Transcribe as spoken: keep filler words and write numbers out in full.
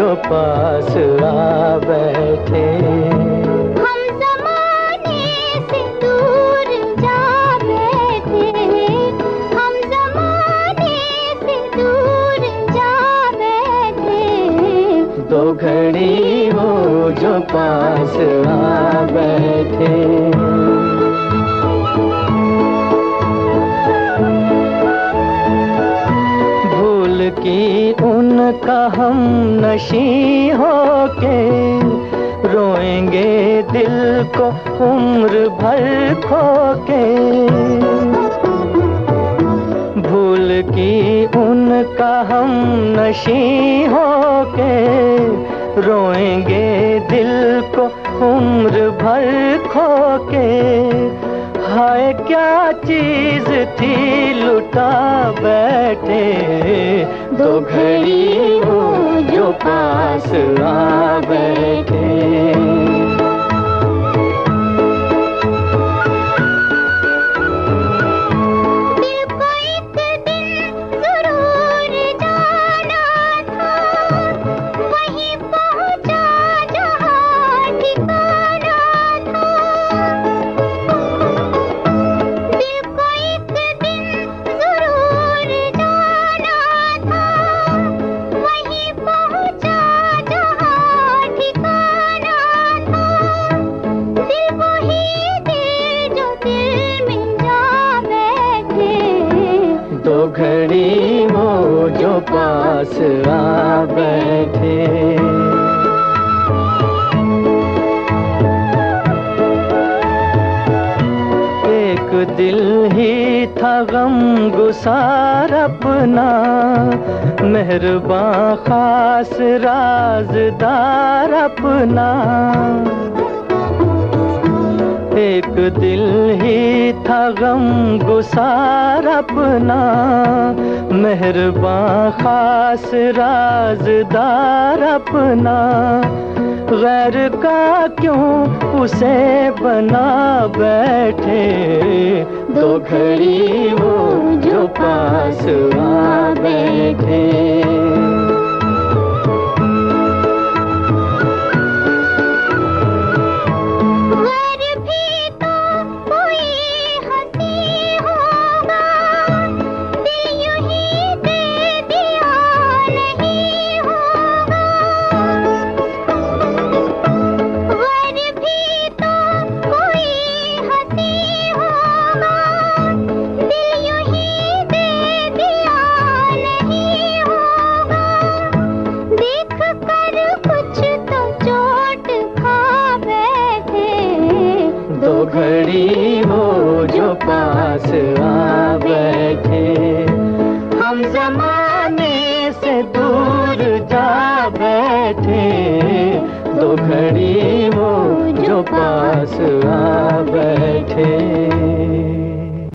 जो पास आ बैठे। हम ज़माने से दूर जा बैठे, हम ज़माने से दूर जा बैठे। दो घड़ी वो जो पास आ बैठे। कि उनका हम नशी होके रोएंगे दिल को उम्र भर खोके। भूल की उनका हम नशी होके रोएंगे दिल को उम्र भर खोके। हाय क्या चीज थी लुटा बैठे। दो घड़ी वो जो पास आ बैठे। दो घड़ी वो जो पास आ बैठे। एक दिल ही था गम गुसार अपना, मेहरबान खास राज़दार अपना। एक दिल ही था गम गुसार अपना, मेहरबान खास राज़दार अपना। गैर का क्यों उसे बना बैठे। दो घड़ी वो जो पास आ बैठे। दो घड़ी वो जो पास आ बैठे। हम ज़माने से दूर जा बैठे। दो घड़ी वो जो पास आ बैठे।